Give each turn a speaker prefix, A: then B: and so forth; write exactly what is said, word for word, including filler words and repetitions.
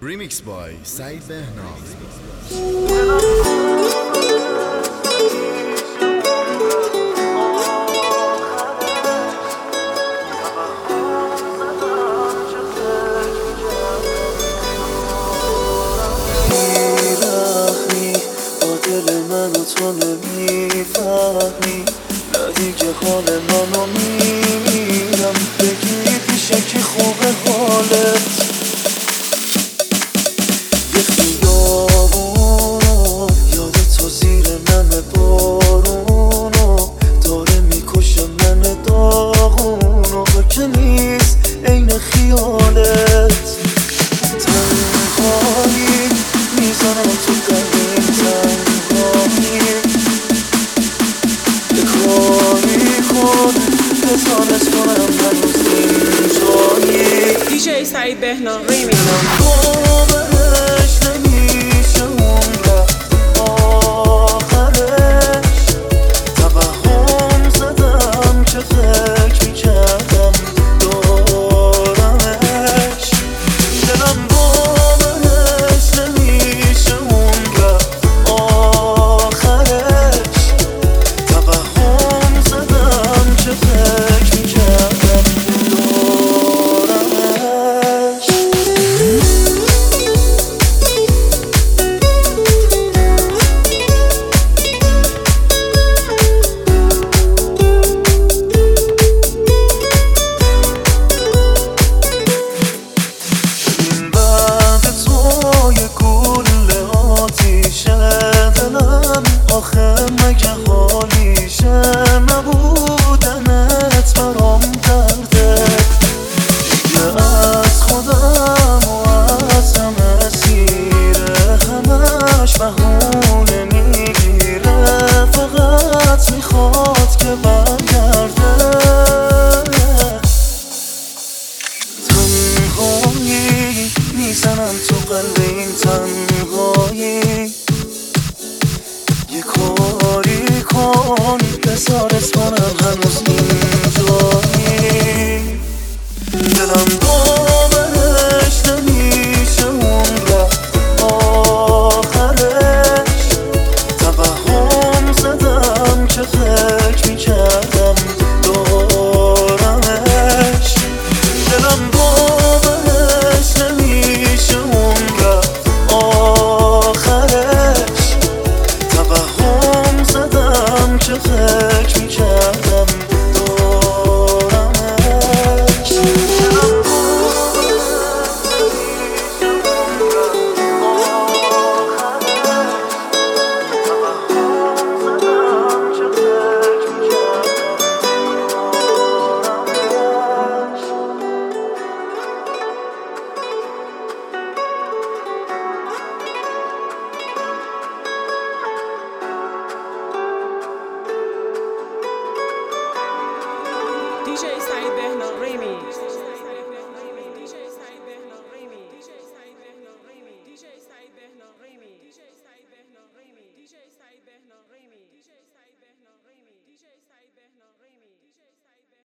A: Remix by سعید بهنام.
B: دل منو تو نمیفهمی، نه دیگه حال منو میمیرم. بگی پیشه که خوبه حالت، یه خیابونو یاد تو زیر نم بارونو داره میکشه من داغونو. که نیست عین خیالت، تنهایی میزنم تو قلبیم، تنهایی یه کاری کن بزانت کنم هنوز اینجایی.
C: دیجی سعید بهنام ریمیکس.
B: باورش نمیشه اون رفت آخرش، توهم زدم که فکر میکردم دارمش. دلم باورش نمیشه اون رفت آخرش، توهم زدم که فکر میکردم دارمش. این بعد تو یه گل آتیشه، دلم آخه مگه حالیشه؟ نبودنت برام درده، دیگه از خودم و از همه سیره، همش بهونه میگیره، فقط میخواد که برگرده. تنهایی میزنم تو قلب این تنهایی، یه کاری کن بزارت کنم هنوز اینجایی. دلم